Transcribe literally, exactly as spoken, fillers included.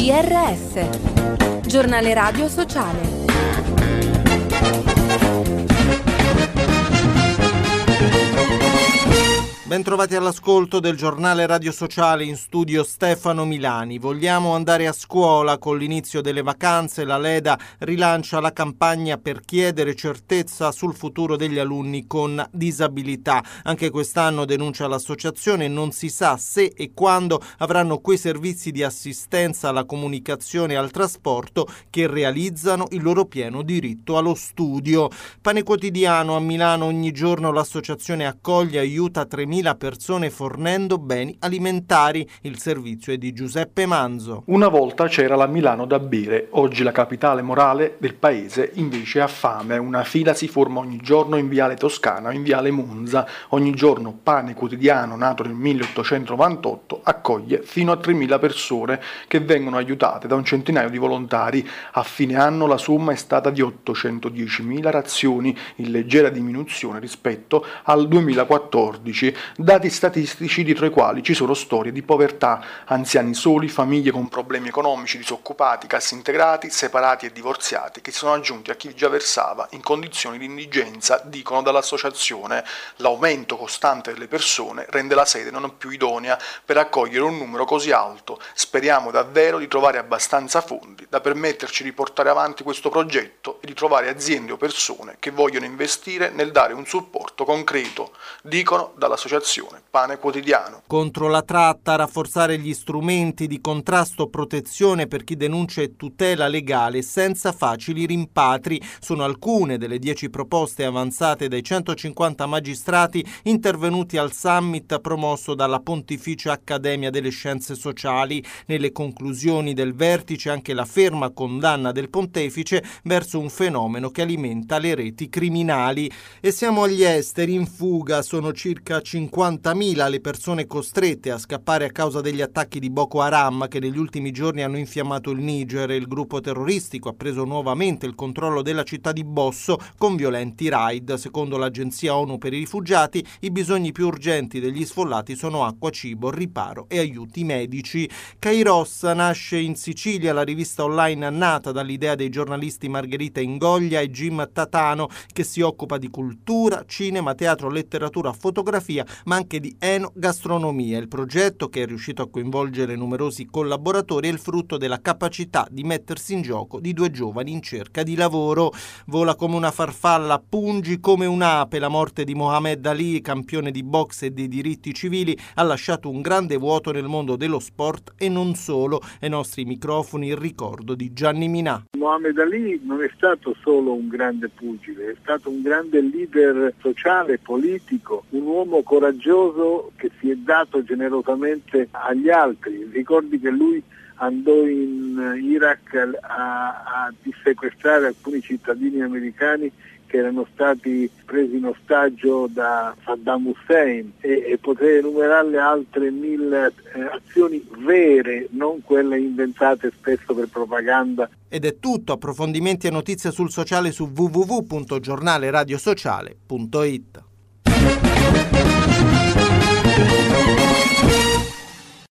G R S, Giornale Radio Sociale. Bentrovati all'ascolto del Giornale Radio Sociale, in studio Stefano Milani. Vogliamo andare a scuola. Con l'inizio delle vacanze la Leda rilancia la campagna per chiedere certezza sul futuro degli alunni con disabilità. Anche quest'anno, denuncia l'associazione, non si sa se e quando avranno quei servizi di assistenza alla comunicazione e al trasporto che realizzano il loro pieno diritto allo studio. Pane Quotidiano: a Milano ogni giorno l'associazione accoglie e aiuta tremila persone fornendo beni alimentari. Il servizio è di Giuseppe Manzo. Una volta c'era la Milano da bere, oggi la capitale morale del paese invece ha fame. Una fila si forma ogni giorno in Viale Toscana o in Viale Monza. Ogni giorno Pane Quotidiano, nato nel milleottocentonovantotto, accoglie fino a tremila persone che vengono aiutate da un centinaio di volontari. A fine anno la somma è stata di ottocentodiecimila razioni, in leggera diminuzione rispetto al duemilaquattordici. Dati statistici dietro i quali ci sono storie di povertà, anziani soli, famiglie con problemi economici, disoccupati, cassintegrati, separati e divorziati, che si sono aggiunti a chi già versava in condizioni di indigenza, dicono dall'associazione. L'aumento costante delle persone rende la sede non più idonea per accogliere un numero così alto. Speriamo davvero di trovare abbastanza fondi da permetterci di portare avanti questo progetto e di trovare aziende o persone che vogliono investire nel dare un supporto concreto, dicono dall'associazione Pane Quotidiano. Contro la tratta, rafforzare gli strumenti di contrasto, protezione per chi denuncia e tutela legale senza facili rimpatri sono alcune delle dieci proposte avanzate dai centocinquanta magistrati intervenuti al summit promosso dalla Pontificia Accademia delle Scienze Sociali. Nelle conclusioni del vertice anche la ferma condanna del pontefice verso un fenomeno che alimenta le reti criminali. E siamo agli esteri. In fuga sono circa cinquantamila le persone costrette a scappare a causa degli attacchi di Boko Haram che negli ultimi giorni hanno infiammato il Niger. Il gruppo terroristico ha preso nuovamente il controllo della città di Bosso con violenti raid. Secondo l'Agenzia ONU per i rifugiati, i bisogni più urgenti degli sfollati sono acqua, cibo, riparo e aiuti medici. Kairos: nasce in Sicilia la rivista online nata dall'idea dei giornalisti Margherita Ingoglia e Jim Tatano, che si occupa di cultura, cinema, teatro, letteratura, fotografia, ma anche di enogastronomia. Il progetto, che è riuscito a coinvolgere numerosi collaboratori, è il frutto della capacità di mettersi in gioco di due giovani in cerca di lavoro. Vola come una farfalla, pungi come un'ape. La morte di Mohamed Ali, campione di box e dei diritti civili, ha lasciato un grande vuoto nel mondo dello sport e non solo. Ai nostri microfoni il ricordo di Gianni Minà. Mohamed Ali non è stato solo un grande pugile, è stato un grande leader sociale, politico, un uomo coraggioso che si è dato generosamente agli altri. Ricordi che lui andò in Iraq a, a dissequestrare alcuni cittadini americani che erano stati presi in ostaggio da Saddam Hussein, e, e potrei enumerarle altre mille eh, azioni vere, non quelle inventate spesso per propaganda. Ed è tutto. Approfondimenti e notizie sul sociale su w w w punto giornale radio sociale punto it.